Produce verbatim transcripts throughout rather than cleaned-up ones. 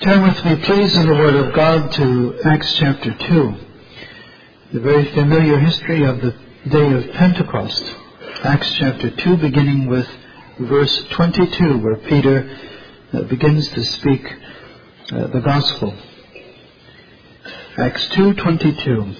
Turn with me, please, in the Word of God to Acts chapter two, the very familiar history of the day of Pentecost. Acts chapter two, beginning with verse twenty-two, where Peter uh, begins to speak uh, the gospel. Acts two twenty-two.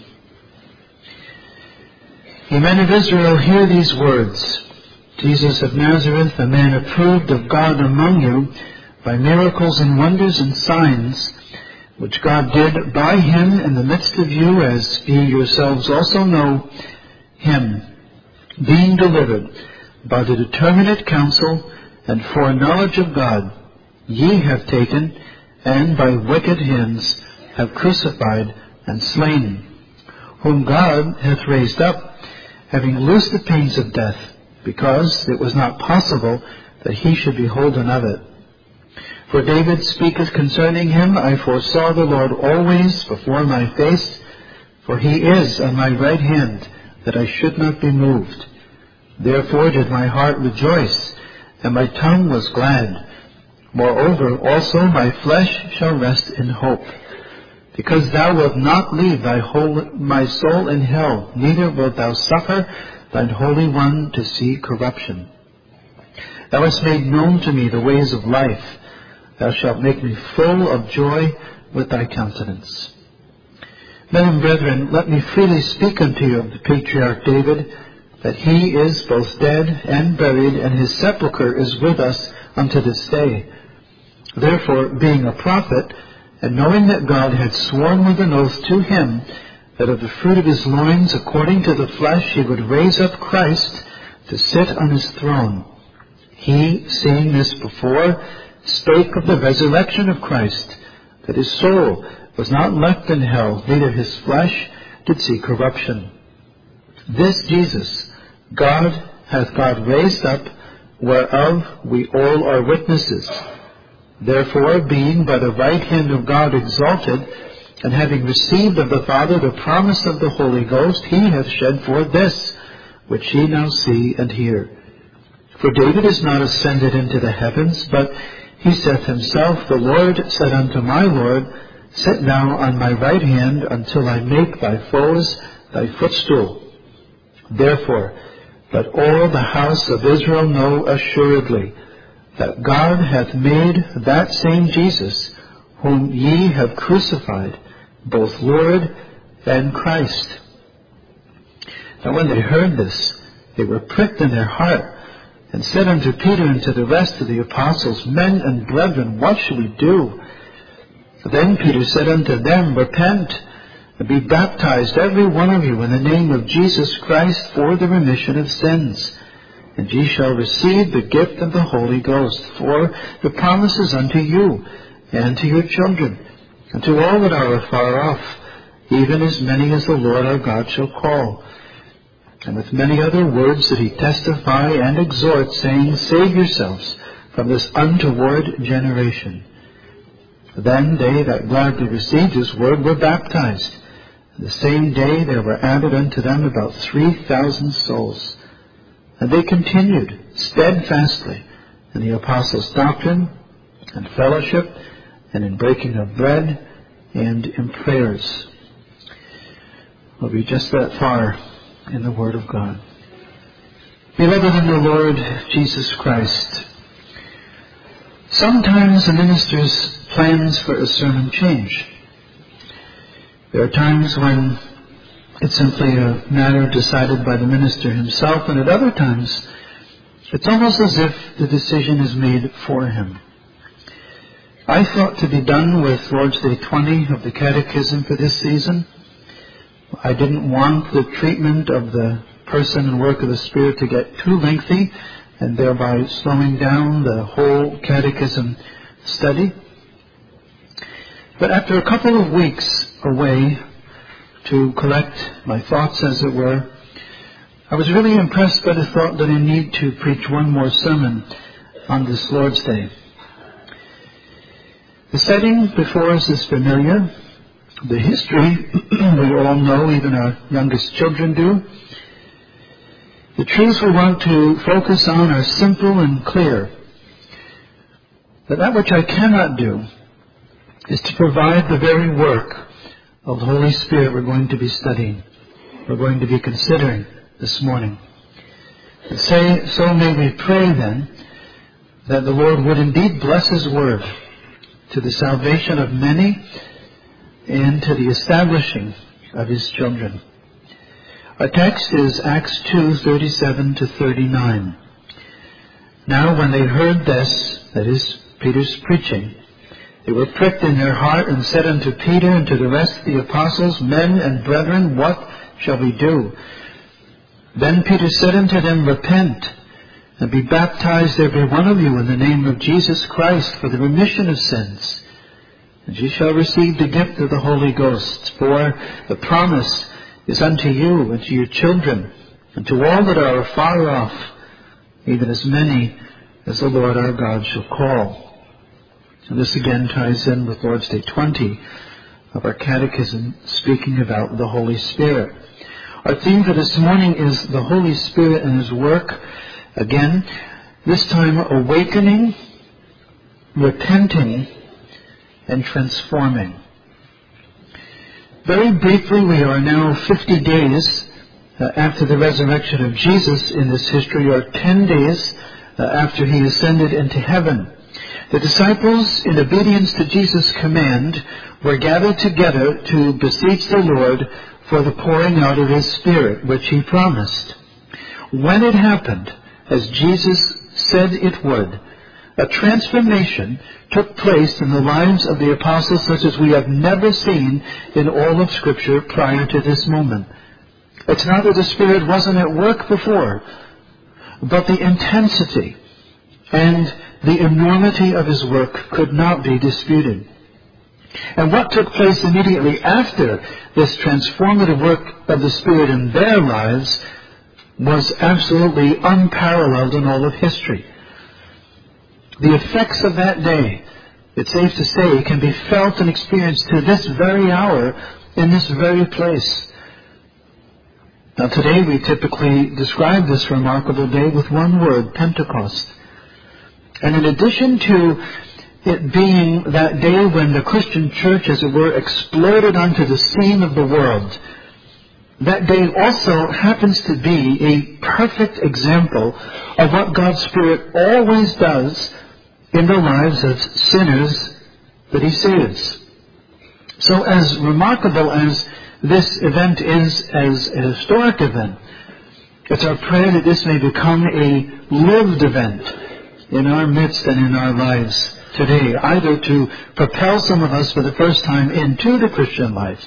Ye men of Israel, hear these words. Jesus of Nazareth, a man approved of God among you, by miracles and wonders and signs, which God did by him in the midst of you, as ye yourselves also know him, being delivered by the determinate counsel and foreknowledge of God, ye have taken, and by wicked hands have crucified and slain, whom God hath raised up, having loosed the pains of death, because it was not possible that he should be holden of it. For David speaketh concerning him, I foresaw the Lord always before my face, for he is on my right hand, that I should not be moved. Therefore did my heart rejoice, and my tongue was glad. Moreover also my flesh shall rest in hope, because thou wilt not leave thy whole, my soul in hell, neither wilt thou suffer thine Holy One to see corruption. Thou hast made known to me the ways of life. Thou shalt make me full of joy with thy countenance. Men and brethren, let me freely speak unto you of the patriarch David, that he is both dead and buried, and his sepulchre is with us unto this day. Therefore, being a prophet, and knowing that God had sworn with an oath to him, that of the fruit of his loins, according to the flesh, he would raise up Christ to sit on his throne, he, seeing this before, spake of the resurrection of Christ, that his soul was not left in hell, neither his flesh did see corruption. This Jesus God hath God raised up, whereof we all are witnesses. Therefore, being by the right hand of God exalted, and having received of the Father the promise of the Holy Ghost, he hath shed forth this, which ye now see and hear. For David is not ascended into the heavens, but he saith himself, The Lord said unto my Lord, Sit thou on my right hand, until I make thy foes thy footstool. Therefore, let all the house of Israel know assuredly, that God hath made that same Jesus, whom ye have crucified, both Lord and Christ. Now when they heard this, they were pricked in their heart, and said unto Peter and to the rest of the apostles, Men and brethren, what shall we do? Then Peter said unto them, Repent, and be baptized every one of you in the name of Jesus Christ for the remission of sins, and ye shall receive the gift of the Holy Ghost. For the promise is unto you, and to your children, and to all that are afar off, even as many as the Lord our God shall call. And with many other words did he testify and exhort, saying, Save yourselves from this untoward generation. Then they that gladly received his word were baptized. And the same day there were added unto them about three thousand souls. And they continued steadfastly in the apostles' doctrine and fellowship, and in breaking of bread, and in prayers. We'll be just that far in the Word of God. Beloved in the Lord Jesus Christ, sometimes a minister's plans for a sermon change. There are times when it's simply a matter decided by the minister himself, and at other times it's almost as if the decision is made for him. I thought to be done with Lord's Day twenty of the Catechism for this season. I didn't want the treatment of the person and work of the Spirit to get too lengthy, and thereby slowing down the whole Catechism study. But after a couple of weeks away to collect my thoughts, as it were, I was really impressed by the thought that I need to preach one more sermon on this Lord's Day. The setting before us is familiar. The history we all know, even our youngest children do. The truths we want to focus on are simple and clear. But that which I cannot do is to provide the very work of the Holy Spirit we're going to be studying, we're going to be considering this morning. And say, so may we pray then that the Lord would indeed bless His Word to the salvation of many and to the establishing of His children. Our text is Acts two, thirty-seven to thirty-nine. Now when they heard this, that is, Peter's preaching, they were pricked in their heart and said unto Peter and to the rest of the apostles, Men and brethren, what shall we do? Then Peter said unto them, Repent, and be baptized every one of you in the name of Jesus Christ for the remission of sins. And ye shall receive the gift of the Holy Ghost, for the promise is unto you and to your children, and to all that are afar off, even as many as the Lord our God shall call. And this again ties in with Lord's Day twenty of our Catechism, speaking about the Holy Spirit. Our theme for this morning is the Holy Spirit and His work. Again, this time awakening, repenting, and transforming. Very briefly, we are now fifty days uh, after the resurrection of Jesus in this history, or ten days uh, after He ascended into heaven. The disciples, in obedience to Jesus' command, were gathered together to beseech the Lord for the pouring out of His Spirit, which He promised. When it happened, as Jesus said it would, a transformation took place in the lives of the apostles such as we have never seen in all of Scripture prior to this moment. It's not that the Spirit wasn't at work before, but the intensity and the enormity of His work could not be disputed. And what took place immediately after this transformative work of the Spirit in their lives was absolutely unparalleled in all of history. The effects of that day, it's safe to say, can be felt and experienced to this very hour in this very place. Now today we typically describe this remarkable day with one word, Pentecost. And in addition to it being that day when the Christian church, as it were, exploded onto the scene of the world, that day also happens to be a perfect example of what God's Spirit always does in the lives of sinners that He saves. So as remarkable as this event is as a historic event, it's our prayer that this may become a lived event in our midst and in our lives today, either to propel some of us for the first time into the Christian life,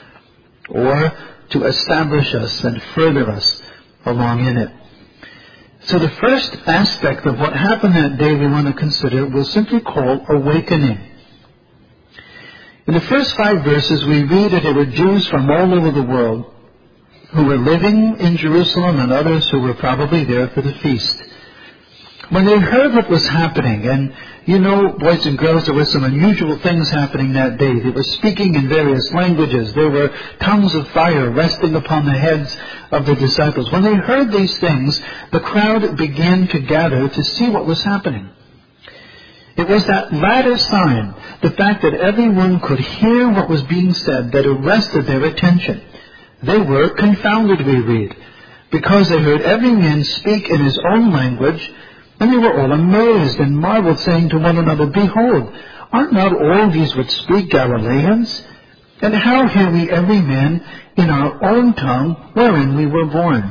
or to establish us and further us along in it. So the first aspect of what happened that day we want to consider we'll simply call awakening. In the first five verses we read that there were Jews from all over the world who were living in Jerusalem and others who were probably there for the feast. When they heard what was happening, and you know, boys and girls, there were some unusual things happening that day. They were speaking in various languages. There were tongues of fire resting upon the heads of the disciples. When they heard these things, the crowd began to gather to see what was happening. It was that latter sign, the fact that everyone could hear what was being said, that arrested their attention. They were confounded, we read, because they heard every man speak in his own language. And they were all amazed and marveled, saying to one another, Behold, are not all these which speak Galileans? And how hear we every man in our own tongue wherein we were born?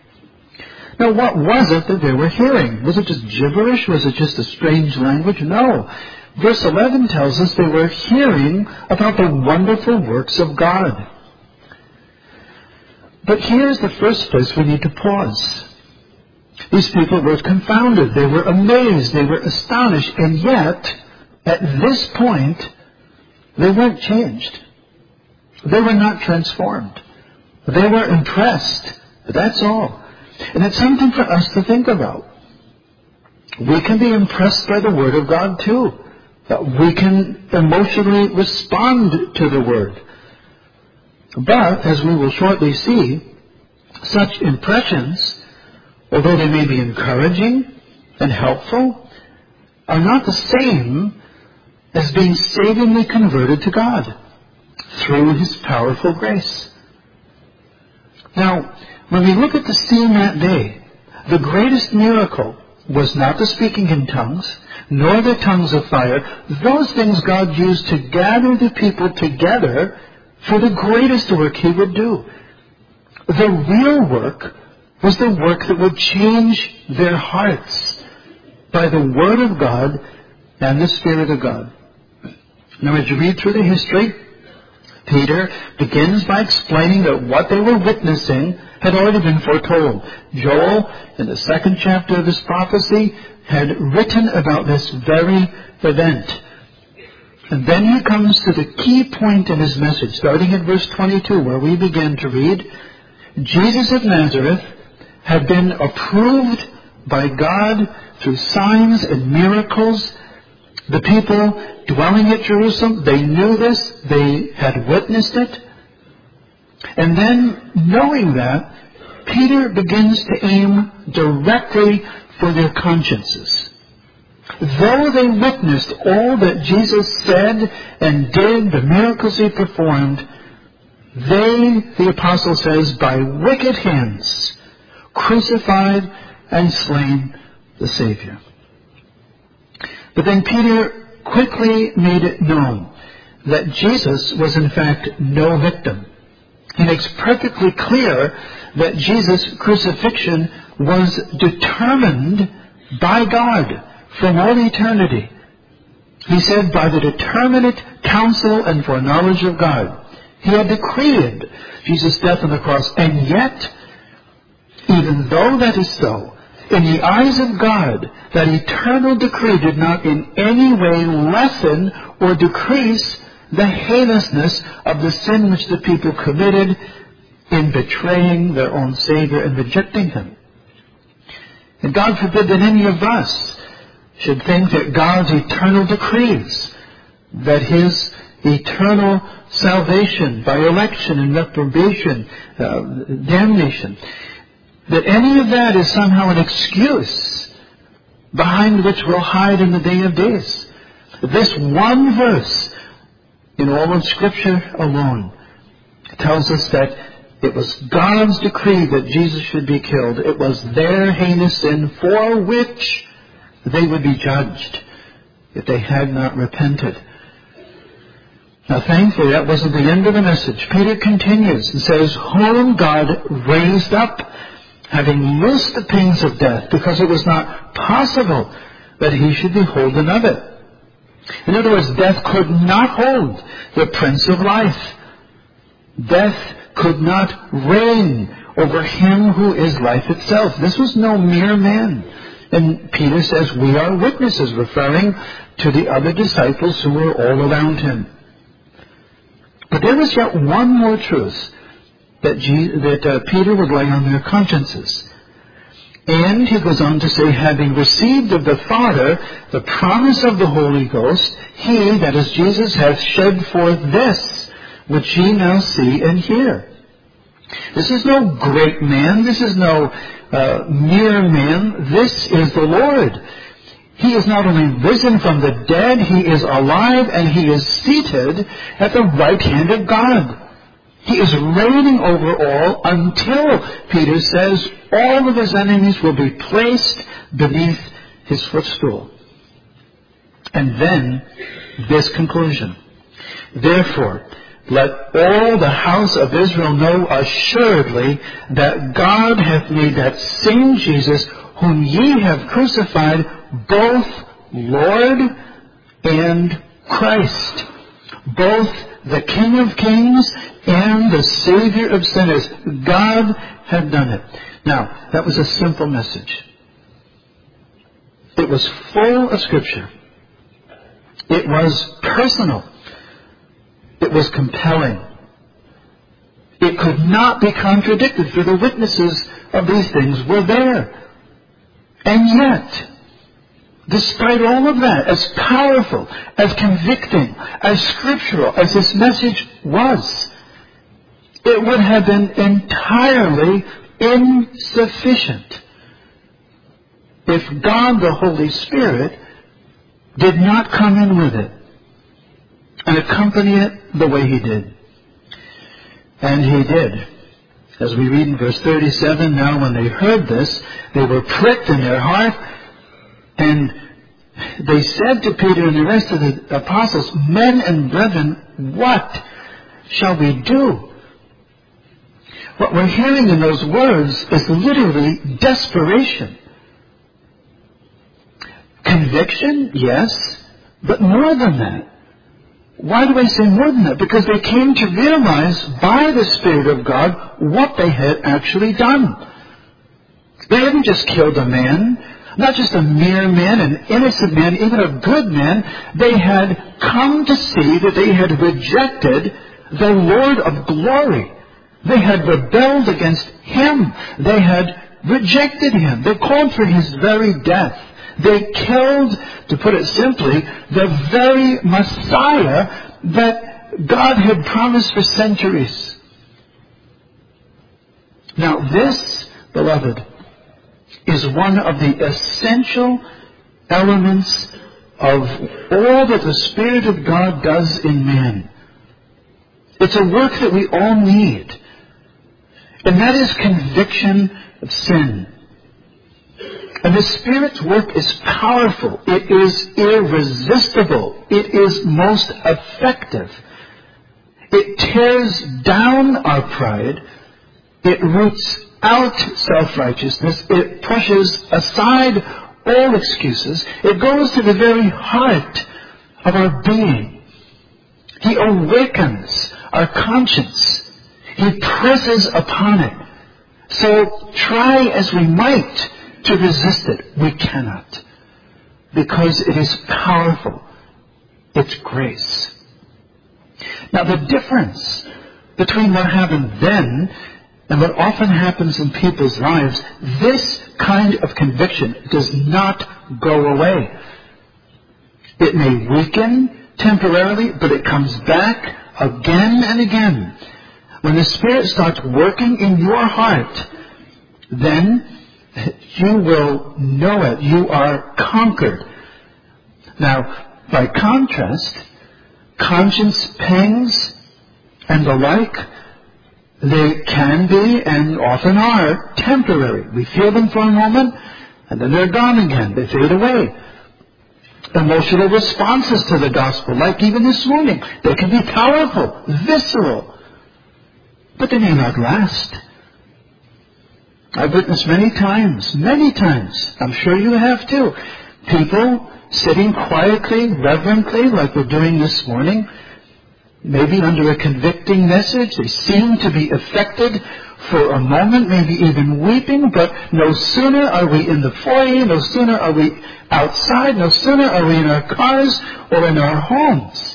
Now what was it that they were hearing? Was it just gibberish? Was it just a strange language? No. Verse eleven tells us they were hearing about the wonderful works of God. But here's the first place we need to pause. These people were confounded. They were amazed. They were astonished. And yet, at this point, they weren't changed. They were not transformed. They were impressed. That's all. And it's something for us to think about. We can be impressed by the Word of God too. We can emotionally respond to the Word. But, as we will shortly see, such impressions, although they may be encouraging and helpful, are not the same as being savingly converted to God through His powerful grace. Now, when we look at the scene that day, the greatest miracle was not the speaking in tongues, nor the tongues of fire. Those things God used to gather the people together for the greatest work He would do. The real work was the work that would change their hearts by the Word of God and the Spirit of God. Now, as you read through the history, Peter begins by explaining that what they were witnessing had already been foretold. Joel, in the second chapter of his prophecy, had written about this very event. And then he comes to the key point in his message, starting at verse twenty-two, where we begin to read, Jesus of Nazareth had been approved by God through signs and miracles. The people dwelling at Jerusalem, they knew this, they had witnessed it. And then, knowing that, Peter begins to aim directly for their consciences. Though they witnessed all that Jesus said and did, the miracles He performed, they, the apostle says, by wicked hands, crucified and slain the Savior. But then Peter quickly made it known that Jesus was in fact no victim. He makes perfectly clear that Jesus' crucifixion was determined by God from all eternity. He said, by the determinate counsel and foreknowledge of God, He had decreed Jesus' death on the cross. And yet, even though that is so, in the eyes of God, that eternal decree did not in any way lessen or decrease the heinousness of the sin which the people committed in betraying their own Savior and rejecting Him. And God forbid that any of us should think that God's eternal decrees, that His eternal salvation by election and reprobation, uh, damnation, that any of that is somehow an excuse behind which we'll hide in the day of days. This one verse in all of Scripture alone tells us that it was God's decree that Jesus should be killed. It was their heinous sin for which they would be judged if they had not repented. Now, thankfully, that wasn't the end of the message. Peter continues and says, whom God raised up, having loosed the pains of death, because it was not possible that He should be holden of it. In other words, death could not hold the Prince of Life. Death could not reign over Him who is life itself. This was no mere man. And Peter says, we are witnesses, referring to the other disciples who were all around Him. But there was yet one more truth that, Je- that uh, Peter would lay on their consciences. And he goes on to say, having received of the Father the promise of the Holy Ghost, He, that is Jesus, hath shed forth this, which ye now see and hear. This is no great man. This is no uh, mere man. This is the Lord. He is not only risen from the dead, He is alive, and He is seated at the right hand of God. He is reigning over all until, Peter says, all of His enemies will be placed beneath His footstool. And then, this conclusion. Therefore, let all the house of Israel know assuredly that God hath made that same Jesus, whom ye have crucified, both Lord and Christ, both the King of kings and the Savior of sinners. God had done it. Now, that was a simple message. It was full of Scripture. It was personal. It was compelling. It could not be contradicted, for the witnesses of these things were there. And yet, despite all of that, as powerful, as convicting, as scriptural as this message was, it would have been entirely insufficient if God, the Holy Spirit, did not come in with it and accompany it the way he did. And he did. As we read in verse thirty-seven, now when they heard this, they were pricked in their heart, and they said to Peter and the rest of the apostles, men and brethren, what shall we do? What we're hearing in those words is literally desperation. Conviction, yes, but more than that. Why do I say more than that? Because they came to realize by the Spirit of God what they had actually done. They hadn't just killed a man, not just a mere man, an innocent man, even a good man. They had come to see that they had rejected the Lord of glory. They had rebelled against Him. They had rejected Him. They called for His very death. They killed, to put it simply, the very Messiah that God had promised for centuries. Now this, beloved, is one of the essential elements of all that the Spirit of God does in man. It's a work that we all need. And that is conviction of sin. And the Spirit's work is powerful. It is irresistible. It is most effective. It tears down our pride. It roots out self-righteousness. It pushes aside all excuses. It goes to the very heart of our being. He awakens our conscience. He presses upon it. So try as we might to resist it, we cannot. Because it is powerful. It's grace. Now the difference between what happened then and what often happens in people's lives, this kind of conviction does not go away. It may weaken temporarily, but it comes back again and again. When the Spirit starts working in your heart, then you will know it. You are conquered. Now, by contrast, conscience pangs and the like, they can be and often are temporary. We feel them for a moment and then they're gone again. They fade away. Emotional responses to the gospel, like even this morning, they can be powerful, visceral, but they may not last. I've witnessed many times, many times, I'm sure you have too, people sitting quietly, reverently, like we're doing this morning, maybe under a convicting message. They seem to be affected for a moment, maybe even weeping, but no sooner are we in the foyer, no sooner are we outside, no sooner are we in our cars or in our homes.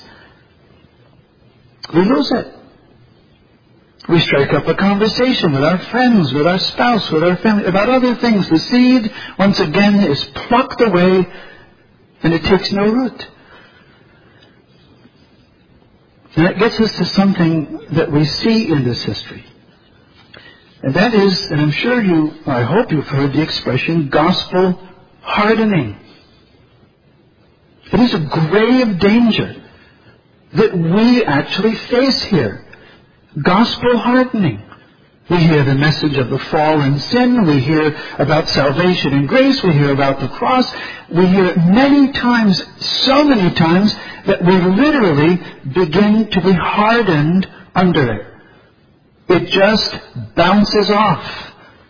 We lose it. We strike up a conversation with our friends, with our spouse, with our family, about other things. The seed, once again, is plucked away and it takes no root. And that gets us to something that we see in this history. And that is, and I'm sure you, I hope you've heard the expression, gospel hardening. It is a grave danger that we actually face here. Gospel hardening. We hear the message of the fall and sin. We hear about salvation and grace. We hear about the cross. We hear it many times, so many times, that we literally begin to be hardened under it. It just bounces off.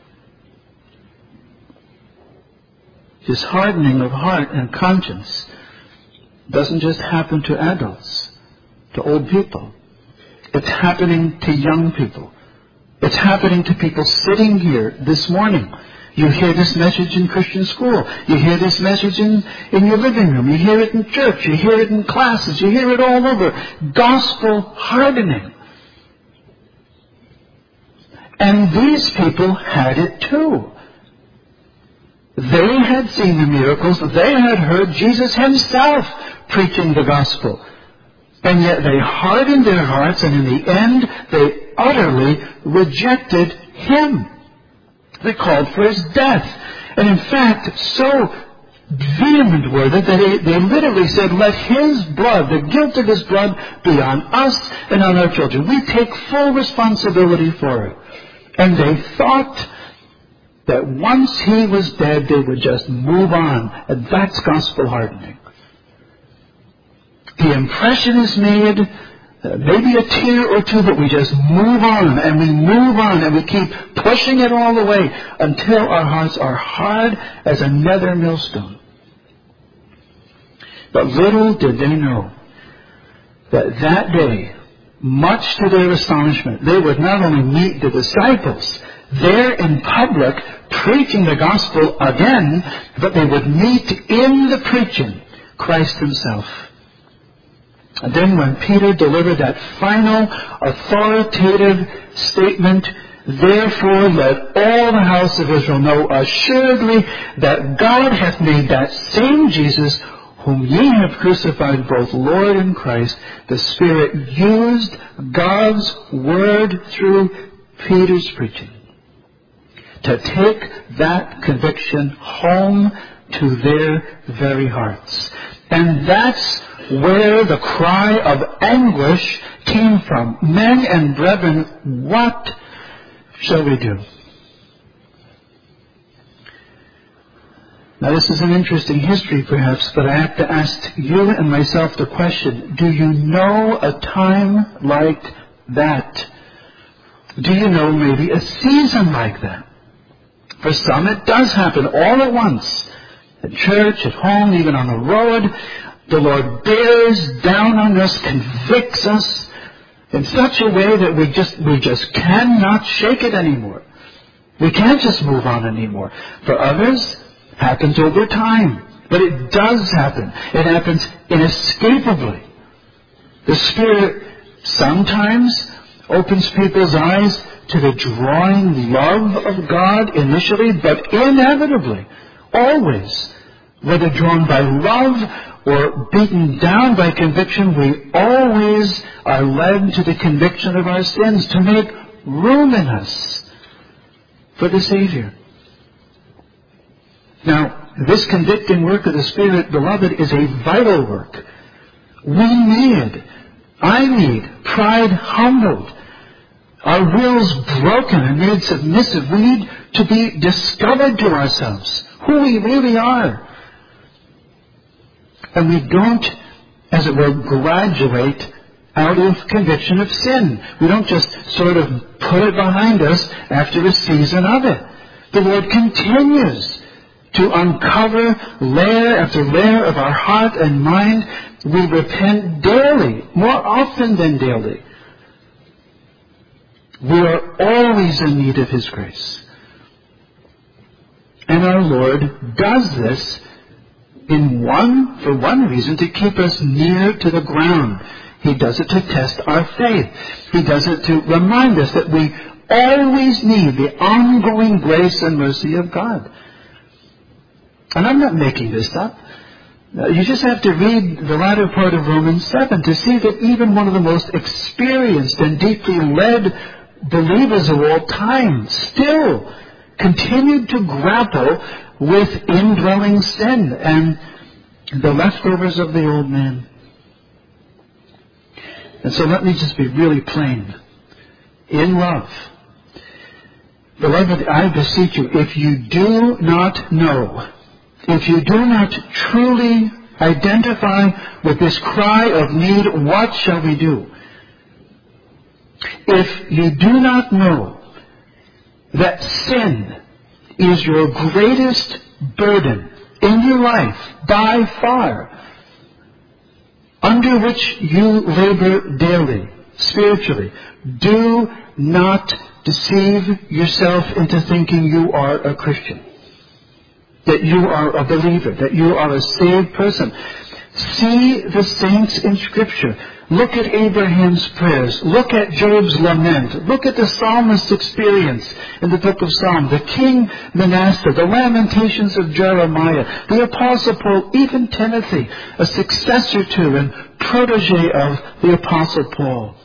This hardening of heart and conscience doesn't just happen to adults, to old people. It's happening to young people. It's happening to people sitting here this morning. You hear this message in Christian school. You hear this message in, in your living room. You hear it in church. You hear it in classes. You hear it all over. Gospel hardening. And these people had it too. They had seen the miracles. They had heard Jesus himself preaching the gospel. And yet they hardened their hearts, and in the end, they utterly rejected him. They called for his death. And in fact, so vehement were they that they, they literally said, let his blood, the guilt of his blood, be on us and on our children. We take full responsibility for it. And they thought that once he was dead, they would just move on. And that's gospel hardening. The impression is made, uh, maybe a tear or two, but we just move on, and we move on, and we keep pushing it all away until our hearts are hard as a nether millstone. But little did they know that that day, much to their astonishment, they would not only meet the disciples there in public preaching the gospel again, but they would meet in the preaching Christ himself. And then when Peter delivered that final authoritative statement, therefore let all the house of Israel know assuredly that God hath made that same Jesus whom ye have crucified, both Lord and Christ. The Spirit used God's word through Peter's preaching to take that conviction home to their very hearts. And that's where the cry of anguish came from. Men and brethren, what shall we do? Now this is an interesting history perhaps, but I have to ask you and myself the question, do you know a time like that? Do you know maybe a season like that? For some it does happen all at once. At church, at home, even on the road. The Lord bears down on us, convicts us in such a way that we just we just cannot shake it anymore. We can't just move on anymore. For others, it happens over time. But it does happen. It happens inescapably. The Spirit sometimes opens people's eyes to the drawing love of God initially, but inevitably, always, whether drawn by love or beaten down by conviction, we always are led to the conviction of our sins to make room in us for the Savior. Now, this convicting work of the Spirit, beloved, is a vital work. We need, I need, pride humbled, our wills broken and made submissive. We need to be discovered to ourselves, who we really are. And we don't, as it were, graduate out of conviction of sin. We don't just sort of put it behind us after a season of it. The Lord continues to uncover layer after layer of our heart and mind. We repent daily, more often than daily. We are always in need of His grace. And our Lord does this in one, for one reason, to keep us near to the ground. He does it to test our faith. He does it to remind us that we always need the ongoing grace and mercy of God. And I'm not making this up. You just have to read the latter part of Romans seven to see that even one of the most experienced and deeply led believers of all time still continued to grapple with indwelling sin and the leftovers of the old man. And so let me just be really plain. In love, beloved, I beseech you, if you do not know, if you do not truly identify with this cry of need, what shall we do? If you do not know that sin is your greatest burden in your life, by far, under which you labor daily, spiritually, do not deceive yourself into thinking you are a Christian, that you are a believer, that you are a saved person. See the saints in Scripture. Look at Abraham's prayers. Look at Job's lament. Look at the psalmist's experience in the book of Psalms. The king Manasseh, the lamentations of Jeremiah, the apostle Paul, even Timothy, a successor to and protege of the apostle Paul.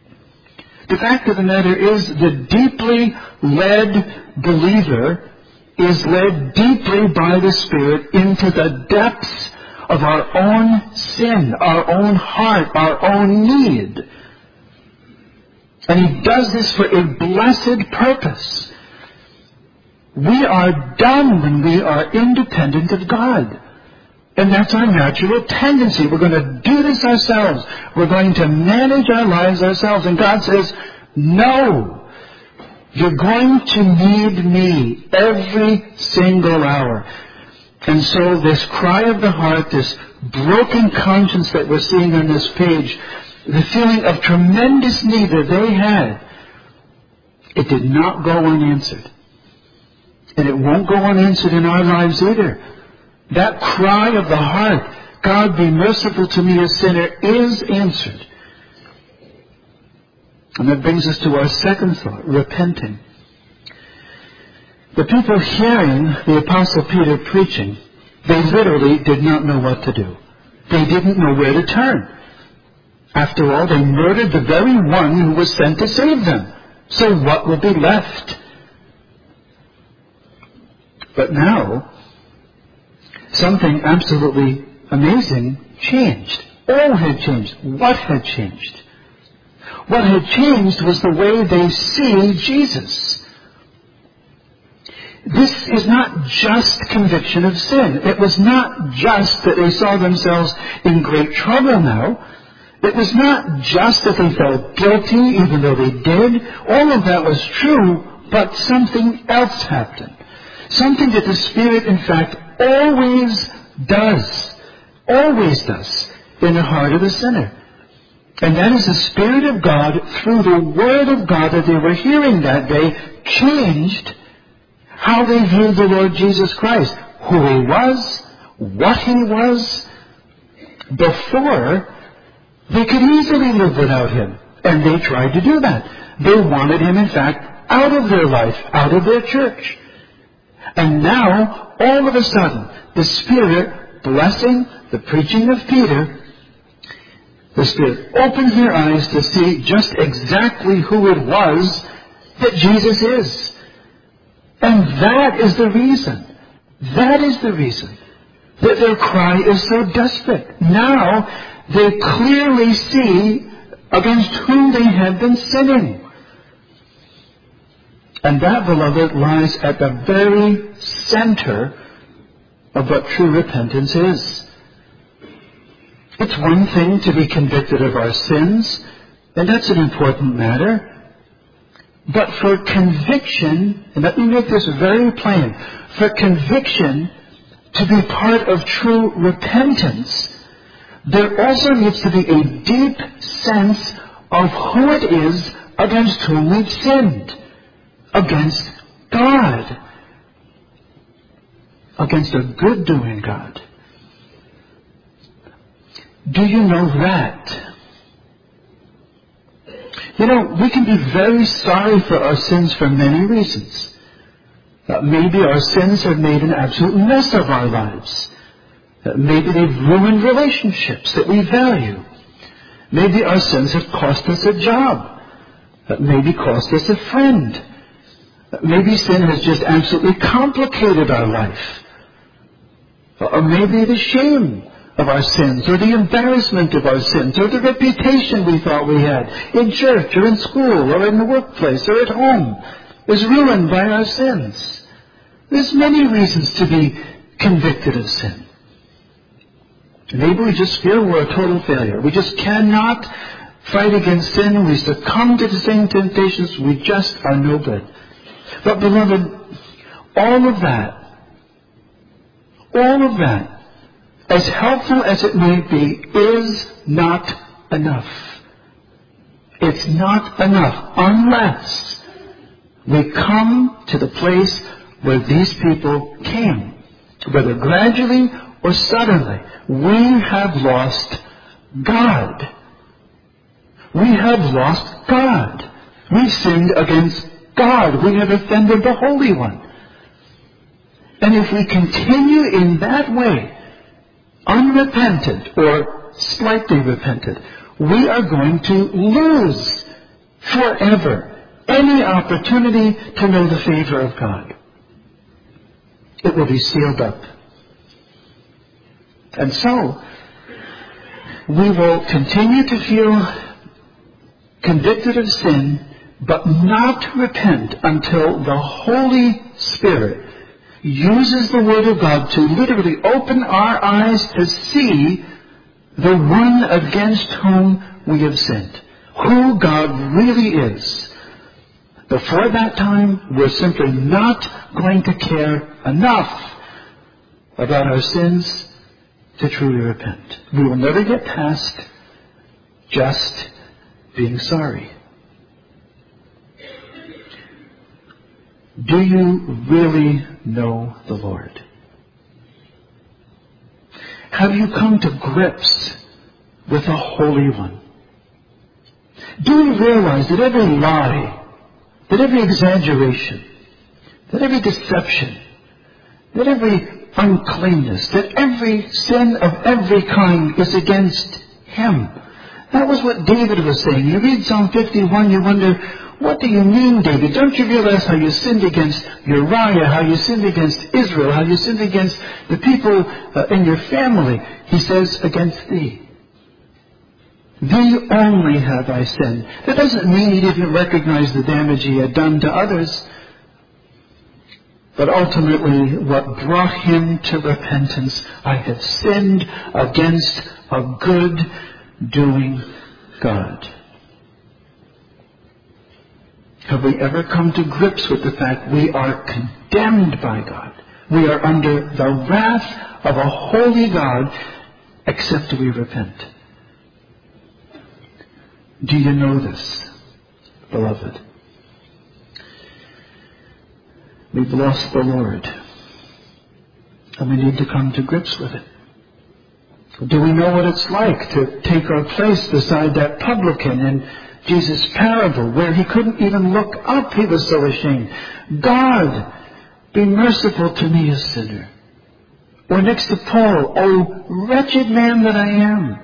The fact of the matter is, the deeply led believer is led deeply by the Spirit into the depths of our own sin, our own heart, our own need. And He does this for a blessed purpose. We are done when we are independent of God. And that's our natural tendency. We're going to do this ourselves. We're going to manage our lives ourselves. And God says, no, you're going to need me every single hour. And so this cry of the heart, this broken conscience that we're seeing on this page, the feeling of tremendous need that they had, it did not go unanswered. And it won't go unanswered in our lives either. That cry of the heart, God be merciful to me a sinner, is answered. And that brings us to our second thought, repenting. The people hearing the Apostle Peter preaching, they literally did not know what to do. They didn't know where to turn. After all, they murdered the very one who was sent to save them. So what would be left? But now, something absolutely amazing changed. All had changed. What had changed? What had changed was the way they see Jesus. This is not just conviction of sin. It was not just that they saw themselves in great trouble now. It was not just that they felt guilty, even though they did. All of that was true, but something else happened. Something that the Spirit, in fact, always does. Always does in the heart of the sinner. And that is the Spirit of God, through the Word of God that they were hearing that day, changed how they viewed the Lord Jesus Christ. Who He was, what He was. Before, they could easily live without Him. And they tried to do that. They wanted Him, in fact, out of their life, out of their church. And now, all of a sudden, the Spirit, blessing the preaching of Peter, the Spirit opens their eyes to see just exactly who it was that Jesus is. And that is the reason. That is the reason that their cry is so desperate. Now, they clearly see against whom they have been sinning. And that, beloved, lies at the very center of what true repentance is. It's one thing to be convicted of our sins, and that's an important matter. But for conviction, and let me make this very plain, for conviction to be part of true repentance, there also needs to be a deep sense of who it is against whom we've sinned. Against God. Against a good-doing God. Do you know that? You know, we can be very sorry for our sins for many reasons. Uh, maybe our sins have made an absolute mess of our lives. Uh, maybe they've ruined relationships that we value. Maybe our sins have cost us a job. Uh, maybe cost us a friend. Uh, maybe sin has just absolutely complicated our life. Uh, or maybe the shame of our sins, or the embarrassment of our sins, or the reputation we thought we had in church, or in school, or in the workplace, or at home, is ruined by our sins. There's many reasons to be convicted of sin. Maybe we just feel we're a total failure. We just cannot fight against sin. We succumb to the same temptations. We just are no good. But beloved, all of that, all of that, as helpful as it may be, is not enough. It's not enough unless we come to the place where these people came. Whether gradually or suddenly, we have lost God. We have lost God. We've sinned against God. We have offended the Holy One. And if we continue in that way, unrepentant or slightly repentant, we are going to lose forever any opportunity to know the favor of God. It will be sealed up. And so, we will continue to feel convicted of sin, but not repent until the Holy Spirit uses the Word of God to literally open our eyes to see the one against whom we have sinned, who God really is. Before that time, we're simply not going to care enough about our sins to truly repent. We will never get past just being sorry. Do you really know the Lord? Have you come to grips with the Holy One? Do you realize that every lie, that every exaggeration, that every deception, that every uncleanness, that every sin of every kind is against Him? That was what David was saying. You read Psalm fifty-one, you wonder, what do you mean, David? Don't you realize how you sinned against Uriah, how you sinned against Israel, how you sinned against the people uh, in your family? He says, against thee. Thee only have I sinned. That doesn't mean he didn't recognize the damage he had done to others. But ultimately, what brought him to repentance, I have sinned against a good-doing God. Have we ever come to grips with the fact we are condemned by God? We are under the wrath of a holy God, except we repent. Do you know this, beloved? We've lost the Lord, and we need to come to grips with it. Do we know what it's like to take our place beside that publican in Jesus' parable, where he couldn't even look up, he was so ashamed? God, be merciful to me, a sinner. Or next to Paul, oh, wretched man that I am.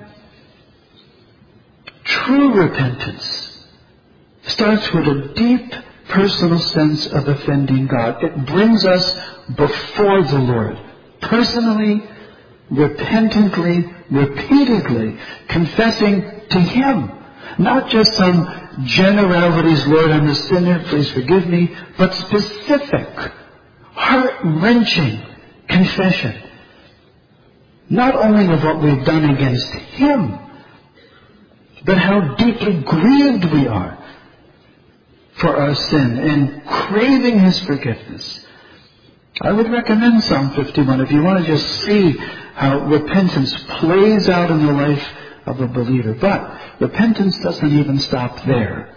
True repentance starts with a deep personal sense of offending God. It brings us before the Lord, personally, repentantly, repeatedly, confessing to Him. Not just some generalities, Lord, I'm a sinner, please forgive me, but specific, heart-wrenching confession. Not only of what we've done against Him, but how deeply grieved we are for our sin and craving His forgiveness. I would recommend Psalm fifty-one if you want to just see how repentance plays out in the life of a believer. But repentance doesn't even stop there.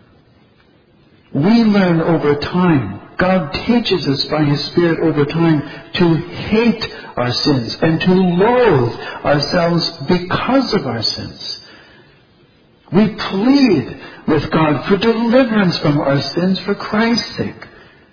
We learn over time, God teaches us by His Spirit over time to hate our sins and to loathe ourselves because of our sins. We plead with God for deliverance from our sins for Christ's sake.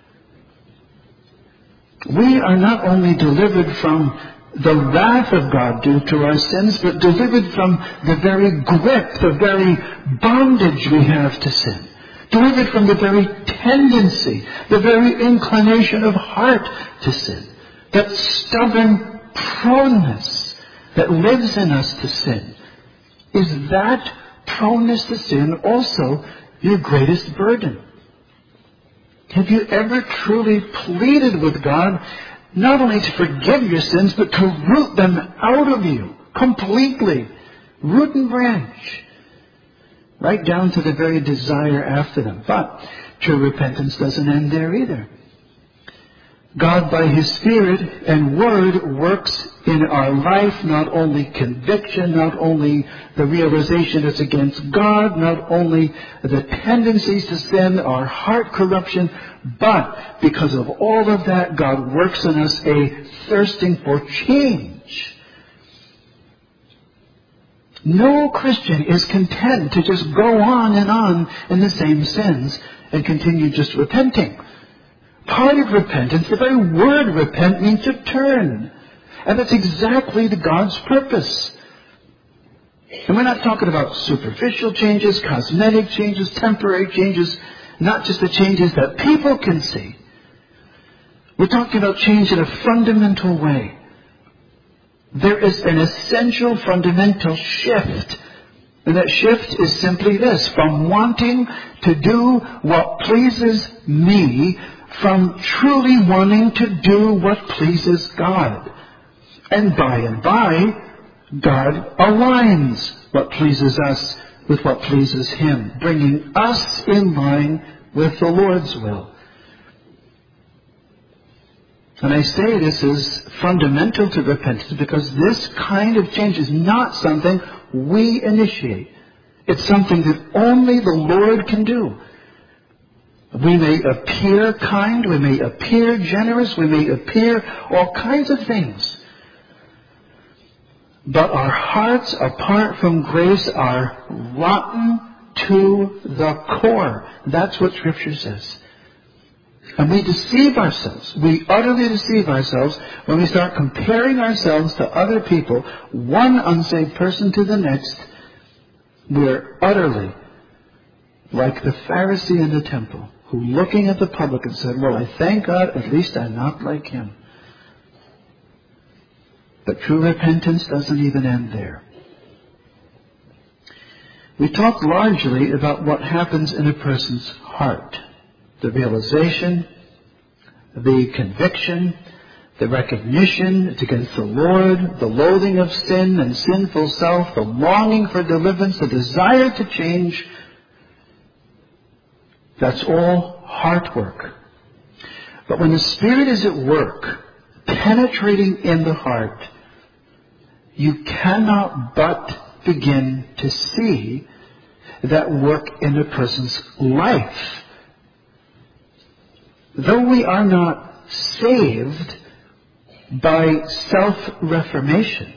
We are not only delivered from the wrath of God due to our sins, but delivered from the very grip, the very bondage we have to sin. Delivered from the very tendency, the very inclination of heart to sin. That stubborn proneness that lives in us to sin. Is that proneness to sin also your greatest burden? Have you ever truly pleaded with God not only to forgive your sins, but to root them out of you completely, root and branch, right down to the very desire after them? But true repentance doesn't end there either. God, by His Spirit and Word, works in our life not only conviction, not only the realization it's against God, not only the tendencies to sin, our heart corruption, but because of all of that, God works in us a thirsting for change. No Christian is content to just go on and on in the same sins and continue just repenting. Part of repentance, the very word repent, means to turn. And that's exactly the God's purpose. And we're not talking about superficial changes, cosmetic changes, temporary changes, not just the changes that people can see. We're talking about change in a fundamental way. There is an essential fundamental shift. And that shift is simply this: from wanting to do what pleases me, from truly wanting to do what pleases God. And by and by, God aligns what pleases us with what pleases Him, bringing us in line with the Lord's will. And I say this is fundamental to repentance because this kind of change is not something we initiate. It's something that only the Lord can do. We may appear kind, we may appear generous, we may appear all kinds of things. But our hearts, apart from grace, are rotten to the core. That's what Scripture says. And we deceive ourselves. We utterly deceive ourselves when we start comparing ourselves to other people, one unsaved person to the next. We're utterly like the Pharisee in the temple, who looking at the publican said, well, I thank God, at least I'm not like him. But true repentance doesn't even end there. We talk largely about what happens in a person's heart. The realization, the conviction, the recognition it's against the Lord, the loathing of sin and sinful self, the longing for deliverance, the desire to change. That's all heart work. But when the Spirit is at work, penetrating in the heart, you cannot but begin to see that work in a person's life. Though we are not saved by self-reformation,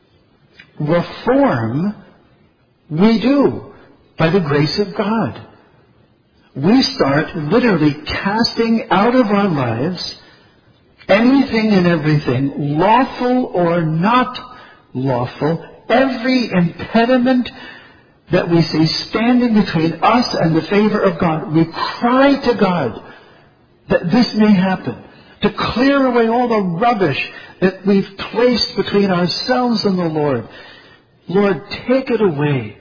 reform we do by the grace of God. We start literally casting out of our lives anything and everything, lawful or not lawful, every impediment that we see standing between us and the favor of God. We cry to God that this may happen, to clear away all the rubbish that we've placed between ourselves and the Lord. Lord, take it away.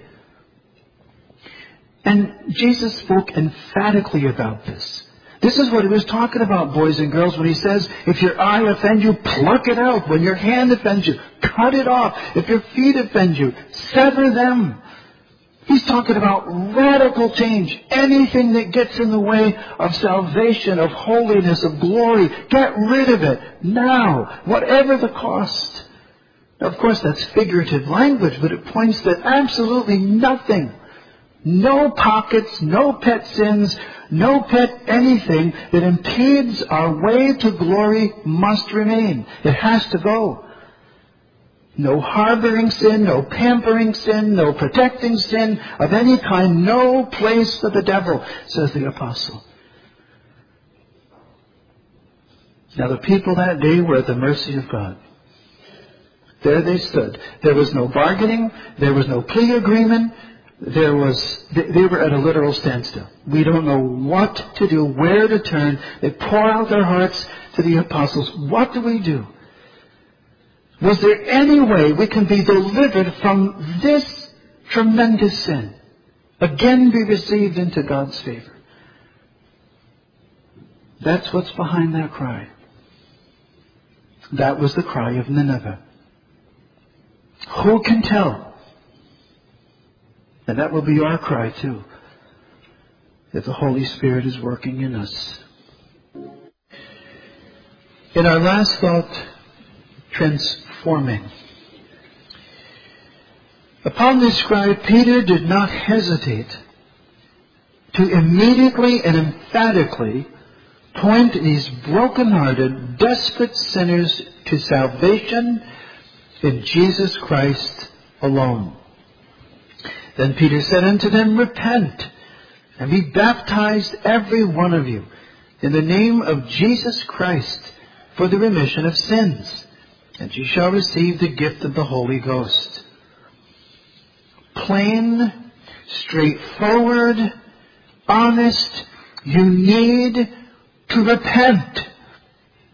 And Jesus spoke emphatically about this. This is what he was talking about, boys and girls, when he says, if your eye offends you, pluck it out. When your hand offends you, cut it off. If your feet offend you, sever them. He's talking about radical change. Anything that gets in the way of salvation, of holiness, of glory, get rid of it now, whatever the cost. Now, of course, that's figurative language, but it points to absolutely nothing. No pockets, no pet sins, no pet anything that impedes our way to glory must remain. It has to go. No harboring sin, no pampering sin, no protecting sin of any kind, no place for the devil, says the apostle. Now the people that day were at the mercy of God. There they stood. There was no bargaining, there was no plea agreement, there was, they were at a literal standstill. We don't know what to do, where to turn. They pour out their hearts to the apostles. What do we do? Was there any way we can be delivered from this tremendous sin? Again be received into God's favor. That's what's behind that cry. That was the cry of Nineveh. Who can tell? And that will be our cry too, if the Holy Spirit is working in us. In our last thought, transforming. Upon this cry, Peter did not hesitate to immediately and emphatically point these broken-hearted, desperate sinners to salvation in Jesus Christ alone. Then Peter said unto them, repent, and be baptized every one of you in the name of Jesus Christ for the remission of sins, and ye shall receive the gift of the Holy Ghost. Plain, straightforward, honest, you need to repent.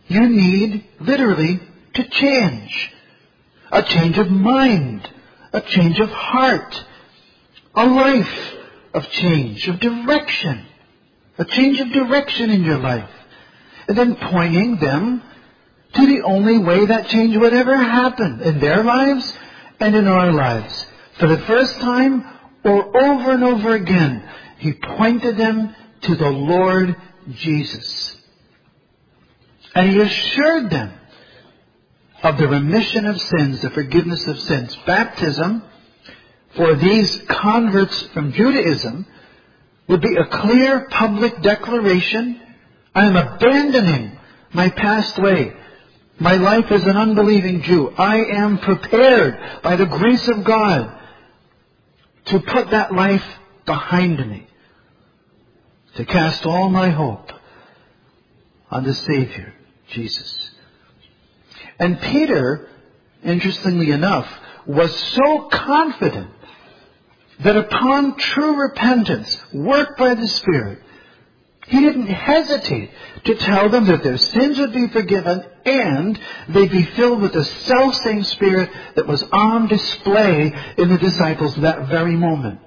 You need, literally, to change. A change of mind. A change of heart. A life of change, of direction. A change of direction in your life. And then pointing them to the only way that change would ever happen in their lives and in our lives. For the first time or over and over again, he pointed them to the Lord Jesus. And he assured them of the remission of sins, the forgiveness of sins. Baptism for these converts from Judaism would be a clear public declaration. I am abandoning my past way. My life as an unbelieving Jew. I am prepared by the grace of God to put that life behind me. To cast all my hope on the Savior, Jesus. And Peter, interestingly enough, was so confident that upon true repentance, worked by the Spirit, he didn't hesitate to tell them that their sins would be forgiven and they'd be filled with the selfsame Spirit that was on display in the disciples that very moment.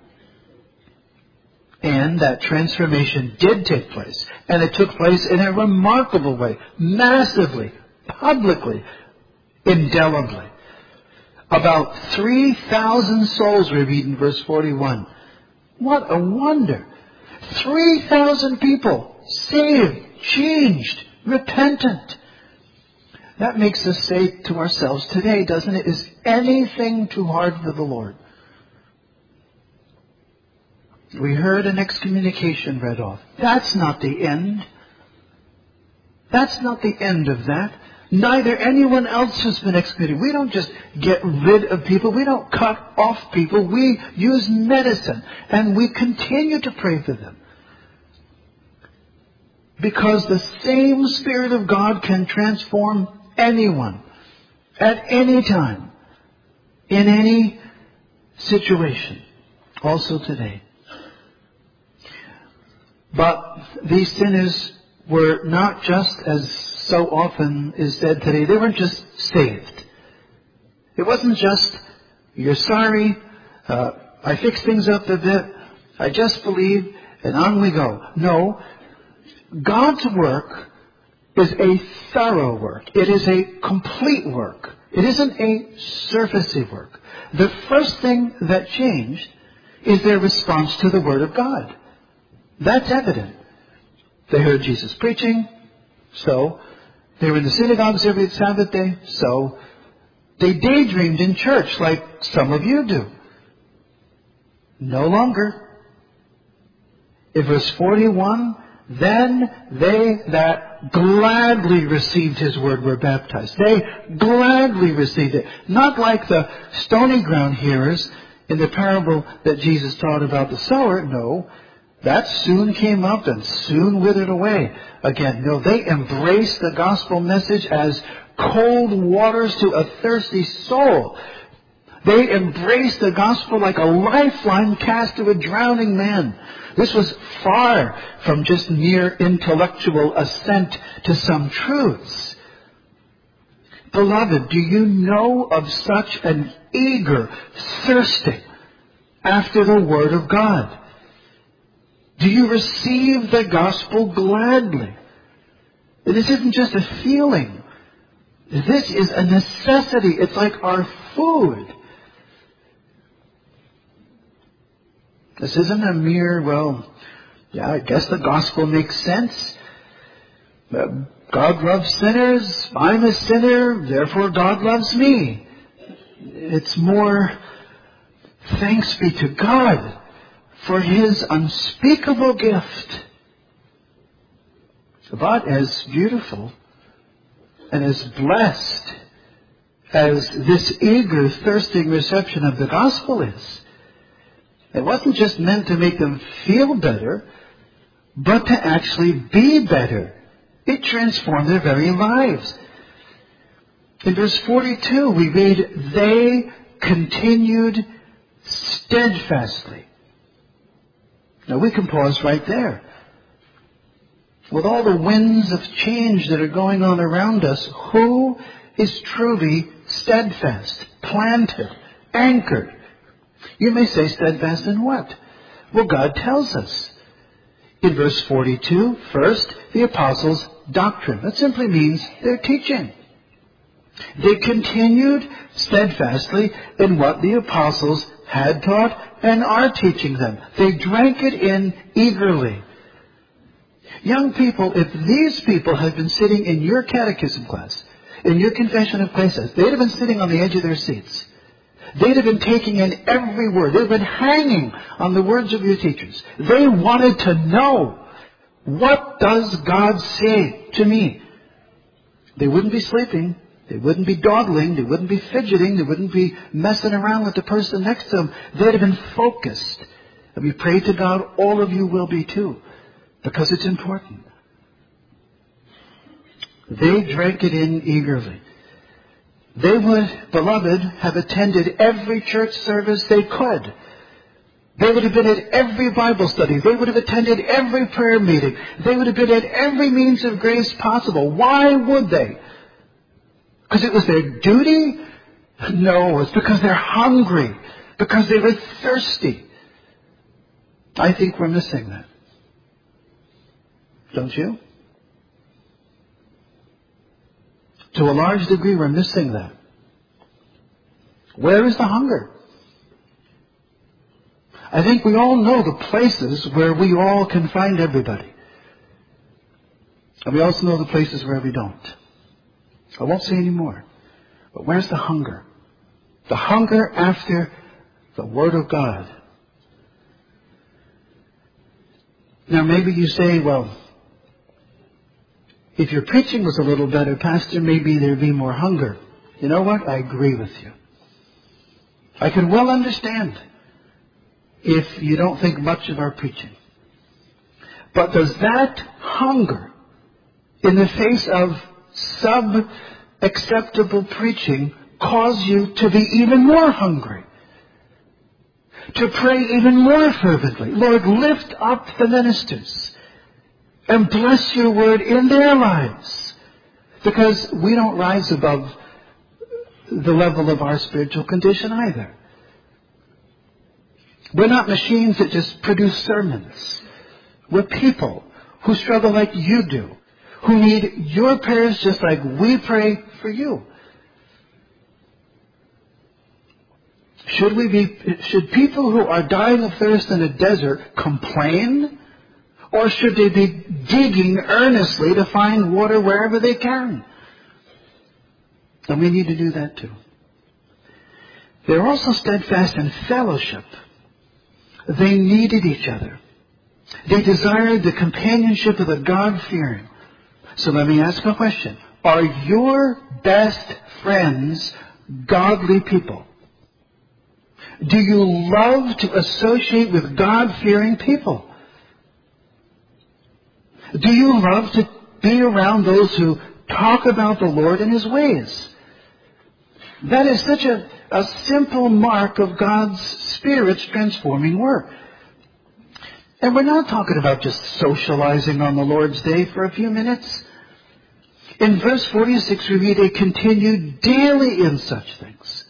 And that transformation did take place. And it took place in a remarkable way, massively, publicly, indelibly. About three thousand souls we read in verse forty-one. What a wonder! three thousand people saved, changed, repentant. That makes us say to ourselves today, doesn't it? Is anything too hard for the Lord? We heard an excommunication read off. That's not the end. That's not the end of that. Neither anyone else has been excommunicated. We don't just get rid of people. We don't cut off people. We use medicine. And we continue to pray for them. Because the same Spirit of God can transform anyone. At any time. In any situation. Also today. But these sinners were not just, as so often is said today, they weren't just saved. It wasn't just, you're sorry, uh, I fixed things up a bit, I just believe, and on we go. No, God's work is a thorough work. It is a complete work. It isn't a surfacey work. The first thing that changed is their response to the Word of God. That's evident. They heard Jesus preaching, so they were in the synagogues every Sabbath day, so they daydreamed in church like some of you do. No longer. In verse forty-one, then they that gladly received his word were baptized. They gladly received it. Not like the stony ground hearers in the parable that Jesus taught about the sower. No. That soon came up and soon withered away. Again, no, they embraced the gospel message as cold waters to a thirsty soul. They embraced the gospel like a lifeline cast to a drowning man. This was far from just mere intellectual assent to some truths. Beloved, do you know of such an eager thirsting after the Word of God? Do you receive the gospel gladly? This isn't just a feeling. This is a necessity. It's like our food. This isn't a mere, well, yeah, I guess the gospel makes sense. God loves sinners. I'm a sinner. Therefore God loves me. It's more, thanks be to God for his unspeakable gift. But as beautiful and as blessed as this eager, thirsting reception of the gospel is, it wasn't just meant to make them feel better, but to actually be better. It transformed their very lives. In verse forty-two, we read, they continued steadfastly. Now we can pause right there. with all the winds of change that are going on around us, who is truly steadfast, planted, anchored? You may say, steadfast in what? Well, God tells us. In verse forty-two, first, the apostles' doctrine. That simply means their teaching. They continued steadfastly in what the apostles had taught and are teaching them. They drank it in eagerly. Young people, if these people had been sitting in your catechism class, in your confession of places, they'd have been sitting on the edge of their seats. They'd have been taking in every word. They'd have been hanging on the words of your teachers. They wanted to know, what does God say to me? They wouldn't be sleeping. They wouldn't be dawdling. They wouldn't be fidgeting. They wouldn't be messing around with the person next to them. They'd have been focused. And we pray to God, all of you will be too, because it's important. They drank it in eagerly. They would, beloved, have attended every church service they could. They would have been at every Bible study. They would have attended every prayer meeting. They would have been at every means of grace possible. Why would they? Because it was their duty? No, it's because they're hungry. Because they were thirsty. I think we're missing that. Don't you? To a large degree, we're missing that. Where is the hunger? I think we all know the places where we all can find everybody. And we also know the places where we don't. I won't say any more. But where's the hunger? The hunger after the Word of God. Now maybe you say, well, if your preaching was a little better, Pastor, maybe there'd be more hunger. You know what? I agree with you. I can well understand if you don't think much of our preaching. But does that hunger in the face of sub-acceptable preaching cause you to be even more hungry? To pray even more fervently? Lord, lift up the ministers and bless your word in their lives. Because we don't rise above the level of our spiritual condition either. We're not machines that just produce sermons. We're people who struggle like you do, who need your prayers just like we pray for you. Should we be, should people who are dying of thirst in a desert complain? Or should they be digging earnestly to find water wherever they can? And we need to do that too. They're also steadfast in fellowship. They needed each other. They desired the companionship of the God-fearing. So let me ask a question. Are your best friends godly people? Do you love to associate with God-fearing people? Do you love to be around those who talk about the Lord and His ways? That is such a, a simple mark of God's Spirit's transforming work. And we're not talking about just socializing on the Lord's Day for a few minutes. In verse forty-six, we read, they continued daily in such things.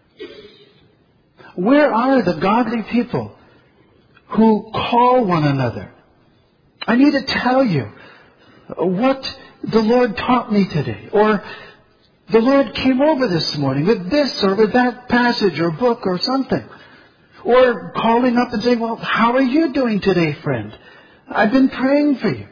Where are the godly people who call one another? I need to tell you what the Lord taught me today. Or the Lord came over this morning with this or with that passage or book or something. Or calling up and saying, well, how are you doing today, friend? I've been praying for you.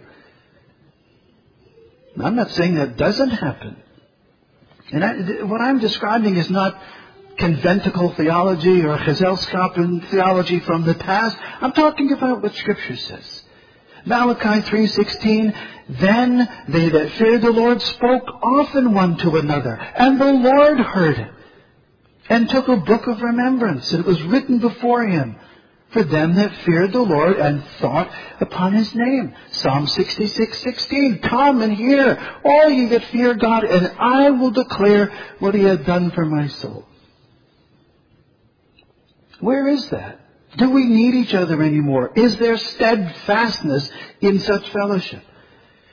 I'm not saying that doesn't happen. And I, what I'm describing is not conventicle theology or Gesellschappen theology from the past. I'm talking about what Scripture says. Malachi three sixteen, then they that feared the Lord spoke often one to another, and the Lord heard it, and took a book of remembrance, and it was written before Him, for them that feared the Lord and thought upon His name. Psalm sixty-six sixteen, come and hear, all ye that fear God, and I will declare what He hath done for my soul. Where is that? Do we need each other anymore? Is there steadfastness in such fellowship?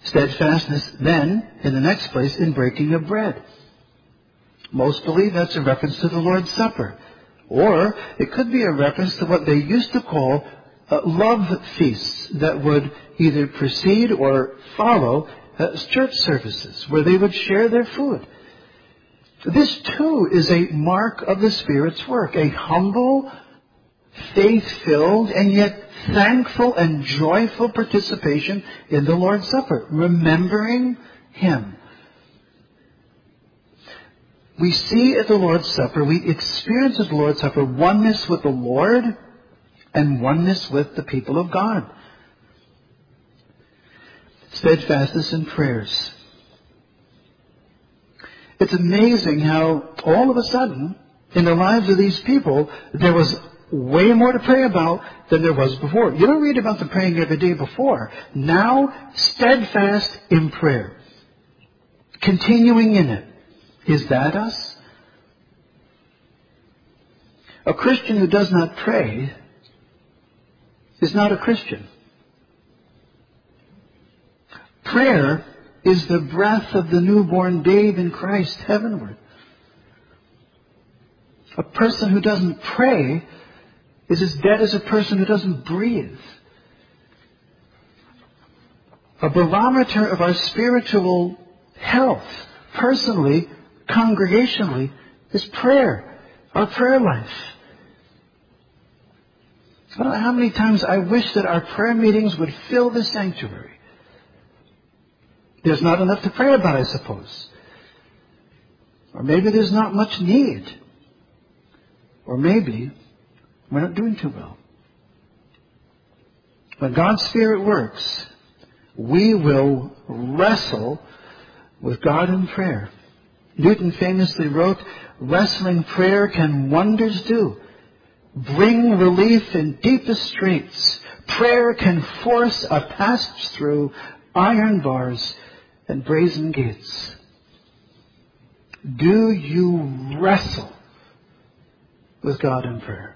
Steadfastness then, in the next place, in breaking of bread. Most believe that's a reference to the Lord's Supper. Or it could be a reference to what they used to call uh, love feasts that would either precede or follow uh, church services, where they would share their food. This, too, is a mark of the Spirit's work, a humble, faith-filled, and yet thankful and joyful participation in the Lord's Supper, remembering Him. We see at the Lord's Supper, we experience at the Lord's Supper oneness with the Lord and oneness with the people of God. Steadfastness in prayers. It's amazing how all of a sudden, in the lives of these people, there was way more to pray about than there was before. You don't read about the praying every day before. Now, steadfast in prayer. Continuing in it. Is that us? A Christian who does not pray is not a Christian. Prayer is the breath of the newborn babe in Christ heavenward. A person who doesn't pray is as dead as a person who doesn't breathe. A barometer of our spiritual health, personally, congregationally, is prayer, our prayer life. I don't know how many times I wish that our prayer meetings would fill the sanctuary. There's not enough to pray about, I suppose. Or maybe there's not much need. Or maybe we're not doing too well. When God's Spirit works, we will wrestle with God in prayer. Newton famously wrote, "Wrestling prayer can wonders do. Bring relief in deepest straits. Prayer can force a passage through iron bars and brazen gates." Do you wrestle with God in prayer?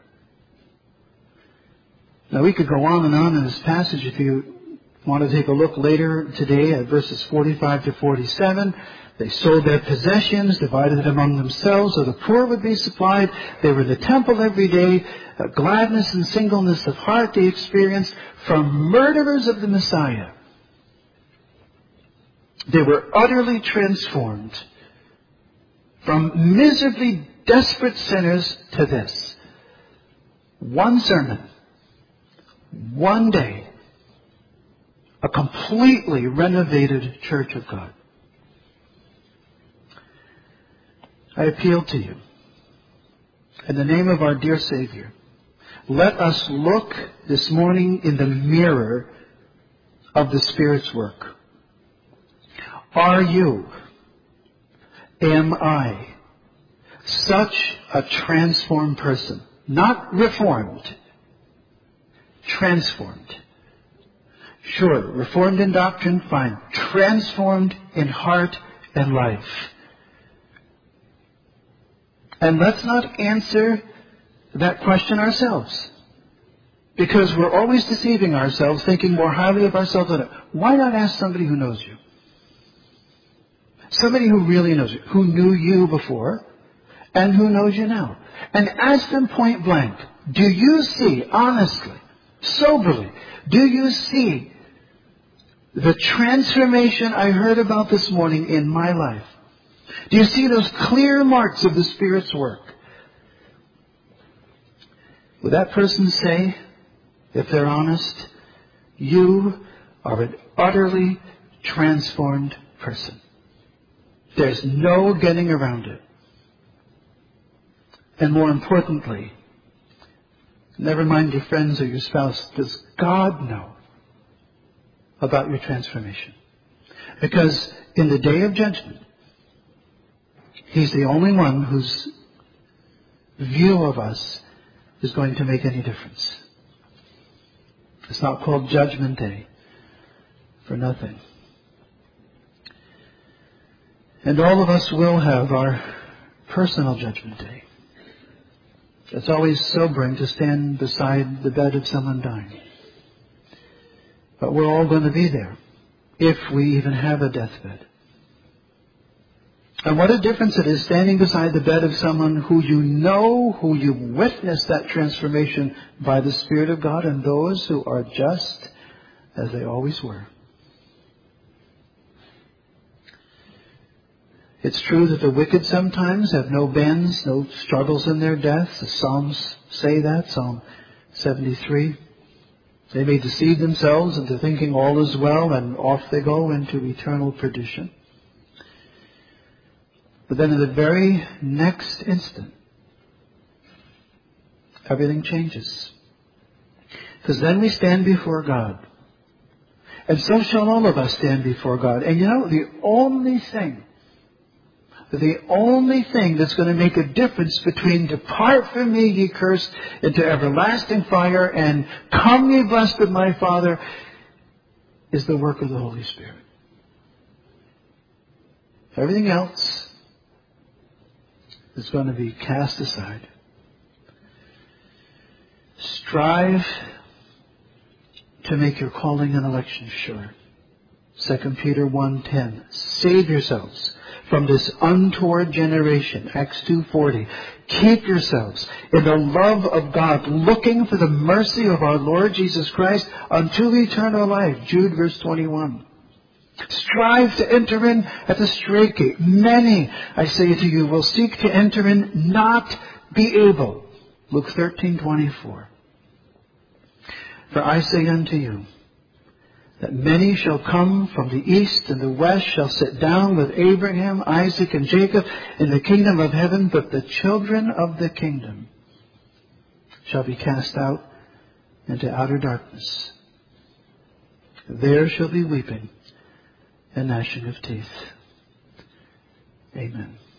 Now we could go on and on in this passage if you want to take a look later today at verses forty-five to forty-seven. They sold their possessions, divided it among themselves, so the poor would be supplied. They were in the temple every day. A gladness and singleness of heart they experienced from murderers of the Messiah. They were utterly transformed from miserably desperate sinners to this. One sermon, one day, a completely renovated church of God. I appeal to you, in the name of our dear Savior, let us look this morning in the mirror of the Spirit's work. Are you, am I, such a transformed person? Not reformed, transformed. Sure, reformed in doctrine, fine. Transformed in heart and life. And let's not answer that question ourselves. Because we're always deceiving ourselves, thinking more highly of ourselves than others. Why not ask somebody who knows you? Somebody who really knows you, who knew you before, and who knows you now. And ask them point blank, do you see, honestly, soberly, do you see the transformation I heard about this morning in my life? Do you see those clear marks of the Spirit's work? Would that person say, if they're honest, you are an utterly transformed person? There's no getting around it. And more importantly, never mind your friends or your spouse, does God know about your transformation? Because in the day of judgment, He's the only one whose view of us is going to make any difference. It's not called Judgment Day for nothing. And all of us will have our personal Judgment Day. It's always sobering to stand beside the bed of someone dying. But we're all going to be there if we even have a deathbed. And what a difference it is standing beside the bed of someone who you know, who you witnessed that transformation by the Spirit of God, and those who are just as they always were. It's true that the wicked sometimes have no bends, no struggles in their death. The Psalms say that, Psalm seventy-three. They may deceive themselves into thinking all is well, and off they go into eternal perdition. But then in the very next instant, everything changes. Because then we stand before God. And so shall all of us stand before God. And you know, the only thing, the only thing that's going to make a difference between depart from me, ye cursed, into everlasting fire, and come, ye blessed of my Father, is the work of the Holy Spirit. Everything else is going to be cast aside. Strive to make your calling and election sure. Second Peter one ten. Save yourselves from this untoward generation. Acts two forty. Keep yourselves in the love of God, looking for the mercy of our Lord Jesus Christ unto eternal life. Jude verse twenty-one. Strive to enter in at the strait gate. Many, I say to you, will seek to enter in, not be able. Luke thirteen twenty-four. For I say unto you, that many shall come from the east and the west, shall sit down with Abraham, Isaac, and Jacob in the kingdom of heaven, but the children of the kingdom shall be cast out into outer darkness. There shall be weeping and gnashing of teeth. Amen.